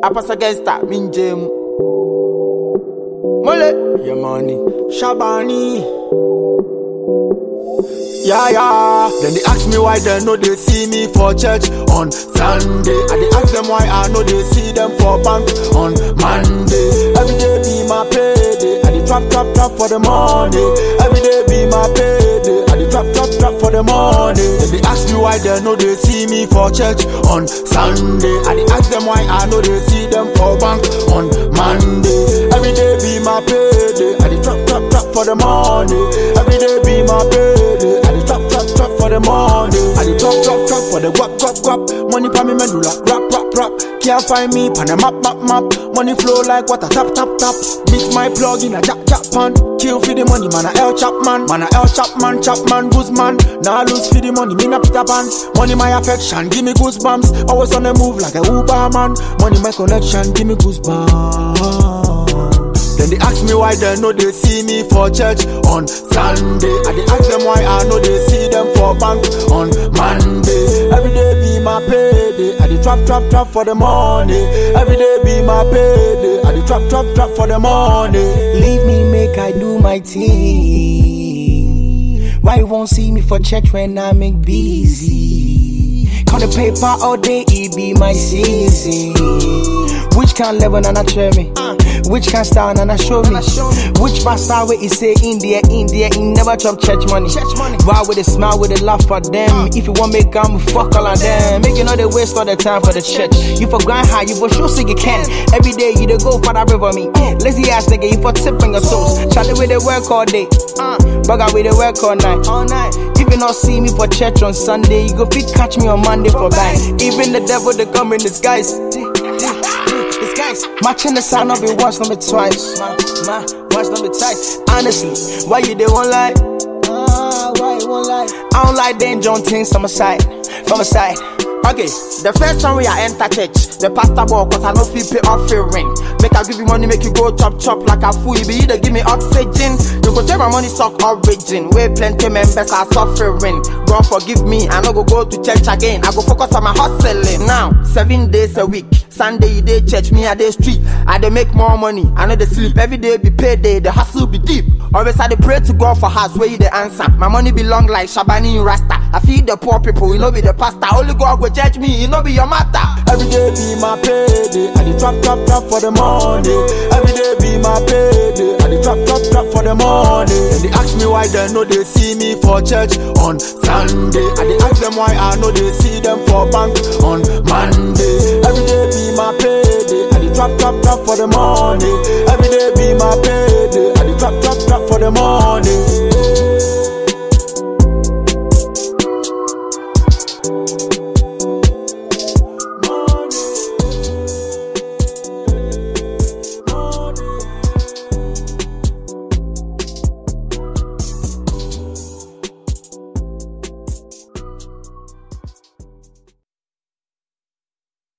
I pass against that, Minjem. Mole, yeah, money. Shabani. Yeah. Then they ask me why they know they see me for church on Sunday. And they ask them why I know they see them for bank on Monday. Every day be my payday. And they trap for the money. Every day be my payday. And they trap for the money. Then they ask me why they know they see me for church on Sunday. And they ask them why I know they see them for bank on Monday. Every day be my payday. And they trap for the money. Every day be my payday. Trap for the money. I dey trap for the guap. Money pa me medulla, rap. Can't find me pan a map. Money flow like water, tap. Beat my plug in a jack pan. Kill for the money, man a El Chapman. Chapman, Guzman. Now lose for the money, me na Peter Pan. Money my affection, give me goosebumps. Always on the move like a Uber man. Money my connection, give me goosebumps. Then they ask me why they know they see me for church on Sunday. And they ask them why I know they see them for bank on Monday. Every day be my payday. And they trap for the money. Every day be my payday. And they trap for the money. Leave me, make I do my thing. Why you won't see me for church when I make busy? Count the paper all day, it be my season. Which can level and I try me? Which can style and I show me? Which master way is say India, he never chop church money. Why with a smile, with a laugh for them? If you want me come, fuck all of them. Make you know they waste all the time for the church. You for grind high, you for sure say you can. Every day you dey go for that river me. Lazy ass nigga, you for tipping your toes. Charlie with the work all day, bugger with the work all night. If you not see me for church on Sunday, you go fit catch me on Monday for bank. Even the devil they come in disguise. Matching the sound of it once, not be twice. Once, not be twice. Honestly, why you they won't lie? Why you won't lie? I don't like danger on things from my side. Okay, the first time we are enter church, the pastor ball, cause I know feel pay offering. Make I give you money, make you go chop like a fool. You be either give me oxygen, you go take my money suck origin. Where plenty members are suffering. God forgive me, I no go to church again. I go focus on my hustling. Now, 7 days a week. Sunday day church, me a day street. I dey make more money, I know they sleep. Every day be payday, the hustle be deep. Always I dey pray to God for house where you the answer. My money belong like Shabani in Rasta. I feed the poor people, you know be the pastor. Only God go judge me, you know be your matter. Every day be my payday, I dey trap for the money. Every day be my payday, I dey trap for the money. And they ask me why they know they see me for church on Sunday. And they ask them why I know they see them for bank on Monday. Every day be my payday, I dey trap for the money. Every day be my payday, I dey trap for the money.